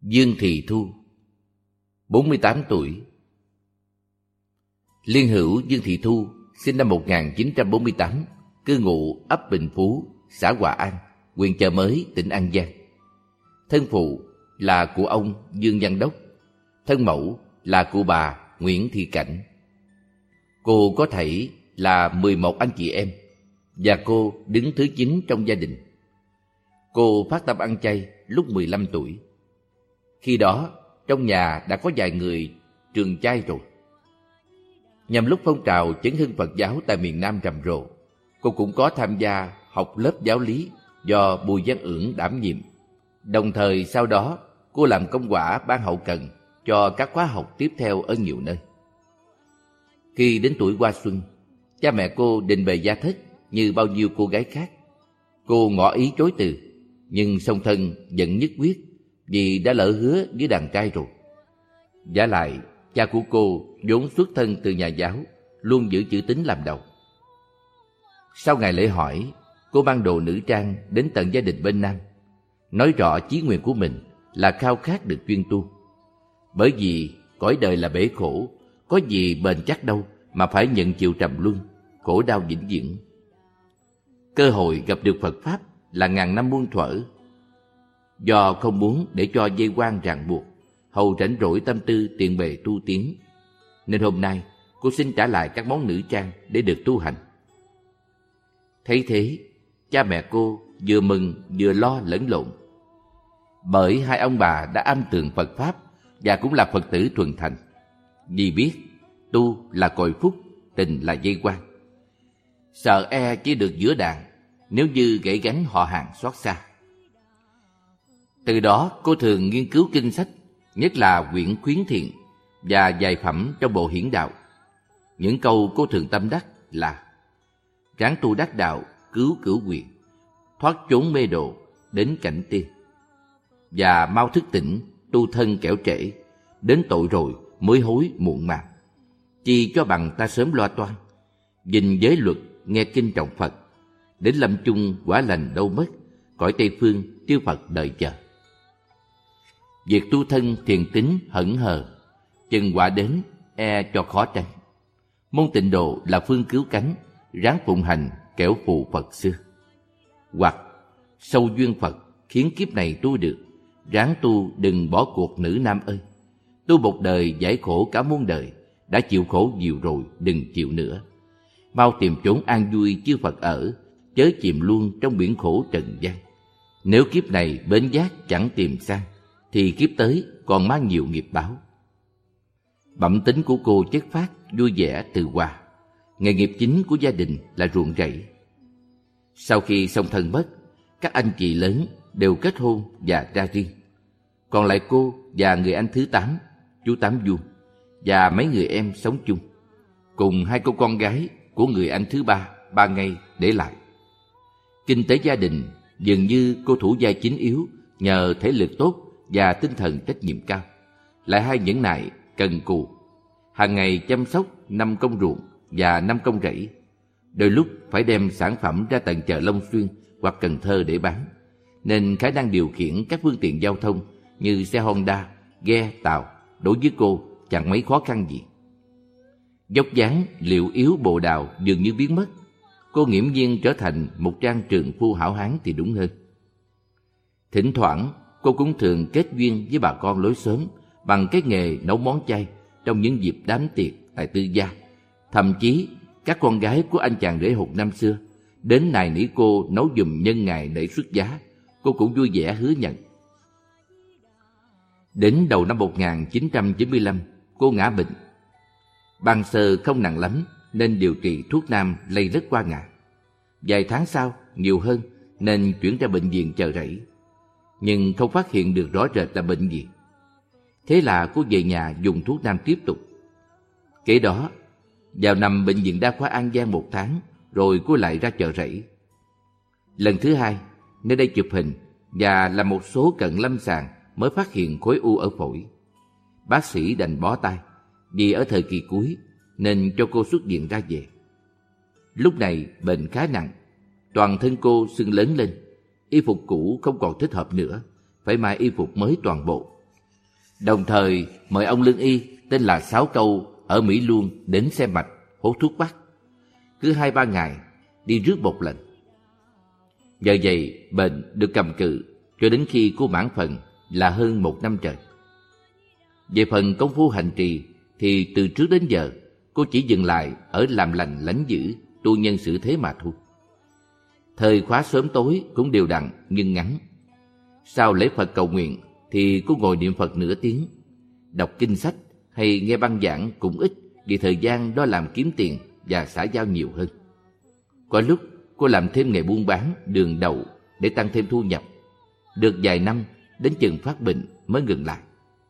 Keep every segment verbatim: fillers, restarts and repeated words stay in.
Dương Thị Thu, bốn mươi tám tuổi. Liên hữu Dương Thị Thu sinh năm một nghìn chín trăm bốn mươi tám, cư ngụ ấp Bình Phú, xã Hòa An, huyện Chợ Mới, tỉnh An Giang. Thân phụ là cụ ông Dương Văn Đốc, thân mẫu là cụ bà Nguyễn Thị Cảnh. Cô có thảy là mười một anh chị em, và cô đứng thứ chín trong gia đình. Cô phát tâm ăn chay lúc mười lăm tuổi. Khi đó, trong nhà đã có vài người trường chay rồi. Nhằm lúc phong trào chấn hưng Phật giáo tại miền Nam rầm rộ, cô cũng có tham gia học lớp giáo lý do Bùi Văn Ưỡng đảm nhiệm. Đồng thời sau đó, cô làm công quả ban hậu cần cho các khóa học tiếp theo ở nhiều nơi. Khi đến tuổi hoa xuân, cha mẹ cô định bề gia thất như bao nhiêu cô gái khác. Cô ngỏ ý chối từ, nhưng song thân vẫn nhất quyết vì đã lỡ hứa với đàn trai rồi. Vả lại, cha của cô vốn xuất thân từ nhà giáo, luôn giữ chữ tín làm đầu. Sau ngày lễ hỏi, cô mang đồ nữ trang đến tận gia đình bên Nam, nói rõ chí nguyện của mình là khao khát được chuyên tu. Bởi vì cõi đời là bể khổ, có gì bền chắc đâu mà phải nhận chịu trầm luân, khổ đau vĩnh viễn. Cơ hội gặp được Phật Pháp là ngàn năm muôn thuở. Do không muốn để cho dây quan ràng buộc, hầu rảnh rỗi tâm tư tiện bề tu tiến, nên hôm nay cô xin trả lại các món nữ trang để được tu hành. Thấy thế, cha mẹ cô vừa mừng vừa lo lẫn lộn. Bởi hai ông bà đã am tường Phật Pháp và cũng là Phật tử thuần thành, vì biết tu là cội phúc, tình là dây quan. Sợ e chỉ được giữa đàn, nếu như gãy gánh họ hàng xót xa. Từ đó cô thường nghiên cứu kinh sách, nhất là quyển Khuyến Thiện và vài phẩm trong bộ Hiển Đạo. Những câu cô thường tâm đắc là: ráng tu đắc đạo, cứu cửu quyền, thoát chốn mê độ, đến cảnh tiên. Và mau thức tỉnh, tu thân kẻo trễ, đến tội rồi mới hối muộn màng. Chi cho bằng ta sớm loa toan, gìn giới luật, nghe kinh trọng Phật, đến lâm chung quả lành đâu mất, cõi Tây Phương chư Phật đợi chờ. Việc tu thân thiền tín hững hờ, chừng quả đến e cho khó tránh. Môn tịnh độ là phương cứu cánh, ráng phụng hành kẻo phụ Phật xưa. Hoặc sâu duyên Phật khiến kiếp này tu được, ráng tu đừng bỏ cuộc nữ nam ơi. Tu một đời giải khổ cả muôn đời, đã chịu khổ nhiều rồi đừng chịu nữa. Mau tìm chốn an vui chư Phật ở, chớ chìm luôn trong biển khổ trần gian. Nếu kiếp này bến giác chẳng tìm sang, thì kiếp tới còn mang nhiều nghiệp báo. Bẩm tính của cô chất phác, vui vẻ, từ hòa. Nghề nghiệp chính của gia đình là ruộng rẫy. Sau khi song thân mất, các anh chị lớn đều kết hôn và ra riêng. Còn lại cô và người anh thứ tám, chú Tám Vuông, và mấy người em sống chung, cùng hai cô con gái của người anh thứ ba, Ba Ngay để lại. Kinh tế gia đình dường như cô thủ vai chính yếu nhờ thể lực tốt và tinh thần trách nhiệm cao, lại hay nhẫn nại cần cù, hàng ngày chăm sóc năm công ruộng và năm công rẫy, đôi lúc phải đem sản phẩm ra tận chợ Long Xuyên hoặc Cần Thơ để bán, nên khả năng điều khiển các phương tiện giao thông như xe Honda, ghe, tàu đối với cô chẳng mấy khó khăn gì. Vóc dáng liệu yếu bồ đào dường như biến mất, cô nghiễm nhiên trở thành một trang trượng phu hảo hán thì đúng hơn. Thỉnh thoảng cô cũng thường kết duyên với bà con lối xóm bằng cái nghề nấu món chay trong những dịp đám tiệc tại tư gia. Thậm chí các con gái của anh chàng rể hột năm xưa đến nài nỉ cô nấu giùm nhân ngày lễ xuất giá, cô cũng vui vẻ hứa nhận. Đến đầu năm một nghìn chín trăm chín mươi lăm, cô ngã bệnh. Ban sơ không nặng lắm nên điều trị thuốc nam lây rất qua ngã. Vài tháng sau nhiều hơn nên chuyển ra bệnh viện Chợ Rẫy, nhưng không phát hiện được rõ rệt là bệnh gì. Thế là cô về nhà dùng thuốc nam tiếp tục. Kể đó, vào nằm bệnh viện đa khoa An Giang một tháng, rồi cô lại ra Chợ Rẫy. Lần thứ hai, nơi đây chụp hình và làm một số cận lâm sàng mới phát hiện khối u ở phổi. Bác sĩ đành bó tay, vì ở thời kỳ cuối nên cho cô xuất viện ra về. Lúc này bệnh khá nặng, toàn thân cô sưng lớn lên, y phục cũ không còn thích hợp nữa, phải may y phục mới toàn bộ. Đồng thời mời ông lương y tên là Sáu Câu ở Mỹ Luông đến xem mạch, hốt thuốc bắc. Cứ hai ba ngày đi rước một lần. Nhờ vậy bệnh được cầm cự cho đến khi cô mãn phần là hơn một năm trời. Về phần công phu hành trì thì từ trước đến giờ cô chỉ dừng lại ở làm lành lánh dữ, tu nhân xử thế mà thôi. Thời khóa sớm tối cũng đều đặn nhưng ngắn. Sau lễ Phật cầu nguyện thì cô ngồi niệm Phật nửa tiếng, đọc kinh sách hay nghe băng giảng cũng ít, vì thời gian đó làm kiếm tiền và xã giao nhiều hơn. Có lúc cô làm thêm nghề buôn bán đường đậu để tăng thêm thu nhập. Được vài năm, đến chừng phát bệnh mới ngừng lại.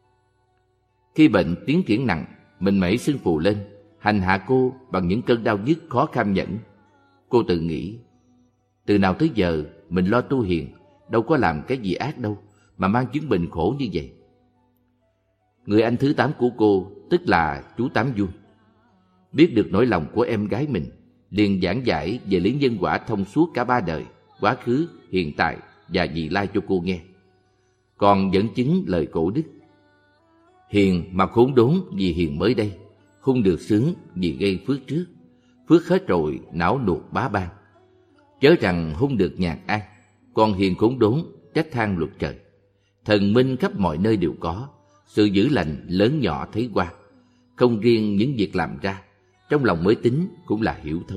Khi bệnh tiến triển nặng, mình mẩy sưng phù lên, hành hạ cô bằng những cơn đau nhức khó kham nhẫn. Cô tự nghĩ, từ nào tới giờ mình lo tu hiền, đâu có làm cái gì ác đâu mà mang chứng bệnh khổ như vậy. Người anh thứ tám của cô, tức là chú Tám Vuông, biết được nỗi lòng của em gái mình, liền giảng giải về lý nhân quả thông suốt cả ba đời, quá khứ, hiện tại và vị lai cho cô nghe. Còn dẫn chứng lời cổ đức: hiền mà khốn đốn vì hiền mới đây, hung được sướng vì gây phước trước. Phước hết rồi não nuột bá ban, chớ rằng hung được nhàn an. Còn hiền khốn đốn trách than luật trời. Thần minh khắp mọi nơi đều có, sự dữ lành lớn nhỏ thấy qua. Không riêng những việc làm ra, trong lòng mới tính cũng là hiểu thông.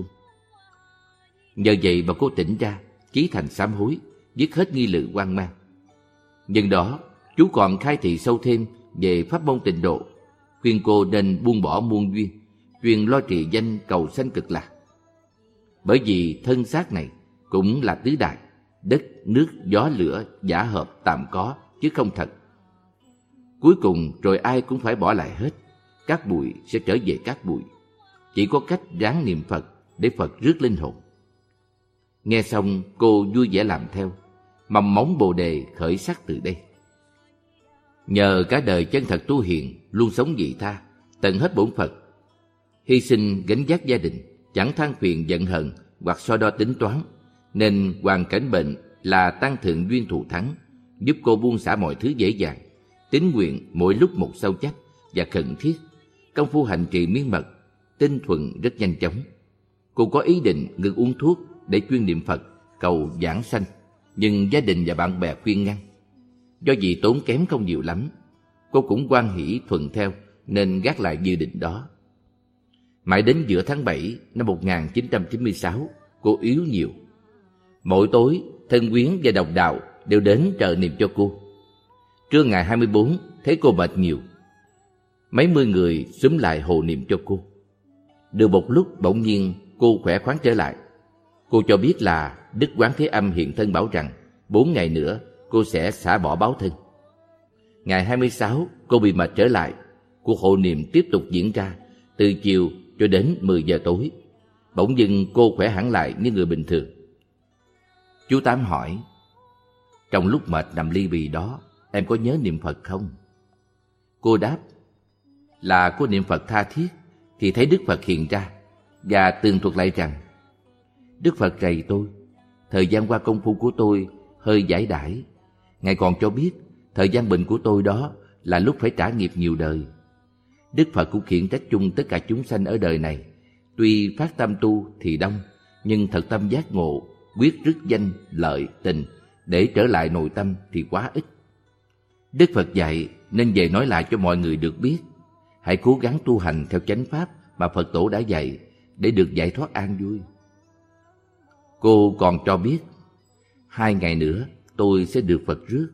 Nhờ vậy mà cô tỉnh ra, chí thành sám hối, dứt hết nghi lự hoang mang. Nhân đó chú còn khai thị sâu thêm về pháp môn tịnh độ, khuyên cô nên buông bỏ muôn duyên, chuyên lo trì danh cầu sanh cực lạc. Bởi vì thân xác này cũng là tứ đại, đất, nước, gió, lửa, giả hợp, tạm có, chứ không thật. Cuối cùng rồi ai cũng phải bỏ lại hết, cát bụi sẽ trở về cát bụi. Chỉ có cách ráng niệm Phật để Phật rước linh hồn. Nghe xong cô vui vẻ làm theo, mầm móng bồ đề khởi sắc từ đây. Nhờ cả đời chân thật tu hiền, luôn sống vị tha, tận hết bổn phận, hy sinh gánh vác gia đình, chẳng than phiền giận hờn hoặc so đo tính toán, nên hoàn cảnh bệnh là tăng thượng duyên thù thắng, giúp cô buông xả mọi thứ dễ dàng, tín nguyện mỗi lúc một sâu chắc và khẩn thiết, công phu hành trì miên mật, tinh thuần rất nhanh chóng. Cô có ý định ngừng uống thuốc để chuyên niệm Phật, cầu giảng sanh, nhưng gia đình và bạn bè khuyên ngăn. Do vì tốn kém không nhiều lắm, cô cũng hoan hỷ thuận theo nên gác lại dự định đó. Mãi đến giữa tháng bảy năm một nghìn chín trăm chín mươi sáu, cô yếu nhiều. Mỗi tối, thân quyến và đồng đạo đều đến trợ niệm cho cô. Trưa ngày hai mươi bốn, thấy cô mệt nhiều, mấy mươi người xúm lại hộ niệm cho cô. Được một lúc bỗng nhiên cô khỏe khoắn trở lại. Cô cho biết là Đức Quán Thế Âm hiện thân bảo rằng bốn ngày nữa cô sẽ xả bỏ báo thân. Ngày hai mươi sáu, cô bị mệt trở lại. Cuộc hộ niệm tiếp tục diễn ra từ chiều cho đến mười giờ tối. Bỗng dưng cô khỏe hẳn lại như người bình thường. Chú Tám hỏi, trong lúc mệt nằm ly bì đó, em có nhớ niệm Phật không? Cô đáp là cô niệm Phật tha thiết, thì thấy Đức Phật hiện ra và tường thuật lại rằng: Đức Phật rầy tôi, thời gian qua công phu của tôi hơi giải đãi. Ngài còn cho biết thời gian bệnh của tôi đó là lúc phải trả nghiệp nhiều đời. Đức Phật cũng khiển trách chung tất cả chúng sanh ở đời này, tuy phát tâm tu thì đông, nhưng thật tâm giác ngộ, quyết rứt danh, lợi, tình để trở lại nội tâm thì quá ít. Đức Phật dạy nên về nói lại cho mọi người được biết, hãy cố gắng tu hành theo chánh pháp mà Phật Tổ đã dạy để được giải thoát an vui. Cô còn cho biết, hai ngày nữa tôi sẽ được Phật rước.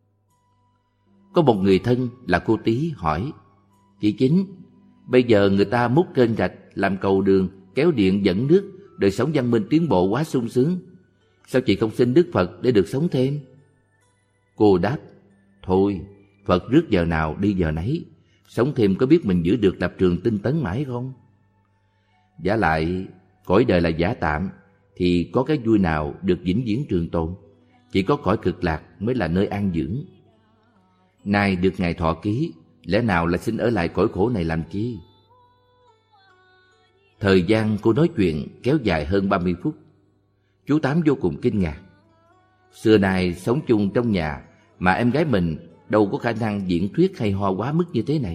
Có một người thân là cô Tí hỏi, chị Chính, bây giờ người ta múc kênh rạch, làm cầu đường, kéo điện dẫn nước, đời sống văn minh tiến bộ quá sung sướng. Sao chị không xin Đức Phật để được sống thêm? Cô đáp, thôi, Phật rước giờ nào đi giờ nấy, sống thêm có biết mình giữ được lập trường tinh tấn mãi không? Vả lại, cõi đời là giả tạm, thì có cái vui nào được vĩnh viễn trường tồn? Chỉ có cõi cực lạc mới là nơi an dưỡng. Nay được Ngài thọ ký, lẽ nào lại xin ở lại cõi khổ này làm chi? Thời gian cô nói chuyện kéo dài hơn ba mươi phút. Chú Tám vô cùng kinh ngạc. Xưa nay sống chung trong nhà mà em gái mình đâu có khả năng diễn thuyết hay ho quá mức như thế này.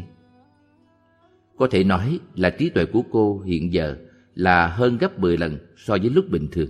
Có thể nói là trí tuệ của cô hiện giờ là hơn gấp mười lần so với lúc bình thường.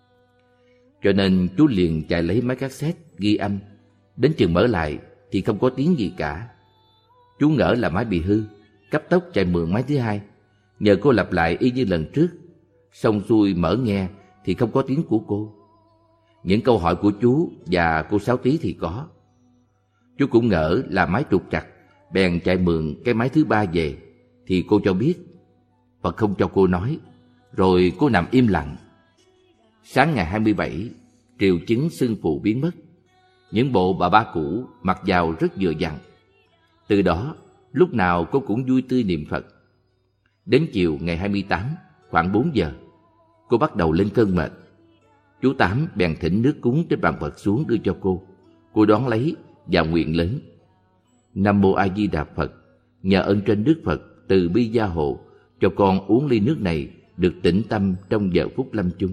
Cho nên chú liền chạy lấy máy cassette ghi âm. Đến chừng mở lại thì không có tiếng gì cả. Chú ngỡ là máy bị hư, cấp tốc chạy mượn máy thứ hai, nhờ cô lặp lại y như lần trước. Xong xuôi mở nghe thì không có tiếng của cô. Những câu hỏi của chú và cô Sáu Tí thì có. Chú cũng ngỡ là máy trục trặc, bèn chạy mượn cái máy thứ ba về, thì cô cho biết và không cho cô nói. Rồi cô nằm im lặng. Sáng ngày hai mươi bảy, triệu chứng sưng phù biến mất. Những bộ bà ba cũ mặc vào rất vừa vặn. Từ đó, lúc nào cô cũng vui tươi niệm Phật. Đến chiều ngày hai mươi tám, khoảng bốn giờ, cô bắt đầu lên cơn mệt. Chú Tám bèn thỉnh nước cúng trên bàn Phật xuống đưa cho cô. Cô đón lấy và nguyện lớn: Nam Mô A Di Đà Phật, nhờ ơn trên Đức Phật từ bi gia hộ, cho con uống ly nước này được tĩnh tâm trong giờ phút lâm chung.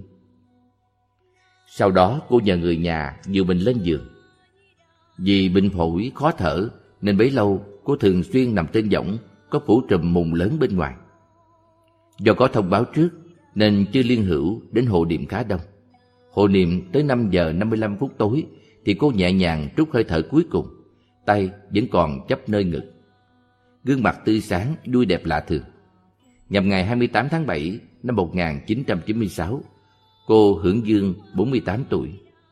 Sau đó cô nhờ người nhà dìu mình lên giường. Vì bệnh phổi khó thở nên bấy lâu cô thường xuyên nằm trên võng có phủ trùm mùng lớn bên ngoài. Do có thông báo trước nên chưa liên hữu đến hộ niệm khá đông. Hộ niệm tới năm giờ năm mươi lăm phút tối thì cô nhẹ nhàng trút hơi thở cuối cùng, tay vẫn còn chấp nơi ngực. Gương mặt tươi sáng, vui đẹp lạ thường. Nhằm ngày hai mươi tám tháng bảy năm một nghìn chín trăm chín mươi sáu, cô hưởng dương bốn mươi tám tuổi.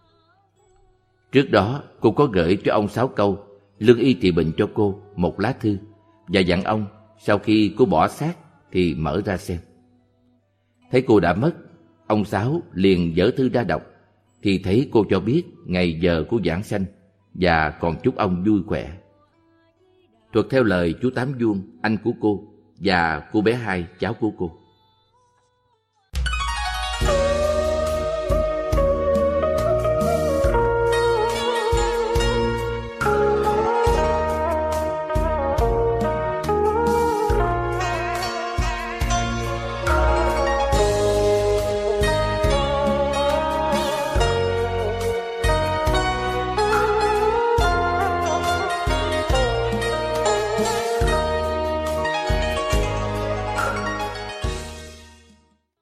Trước đó cô có gửi cho ông Sáu Câu, lương y trị bệnh cho cô, một lá thư và dặn ông sau khi cô bỏ xác thì mở ra xem. Thấy cô đã mất, ông Sáu liền dở thư ra đọc, thì thấy cô cho biết ngày giờ của giảng sanh và còn chúc ông vui khỏe. Thuật theo lời chú Tám Vuông, anh của cô, và cô bé Hai, cháu của cô.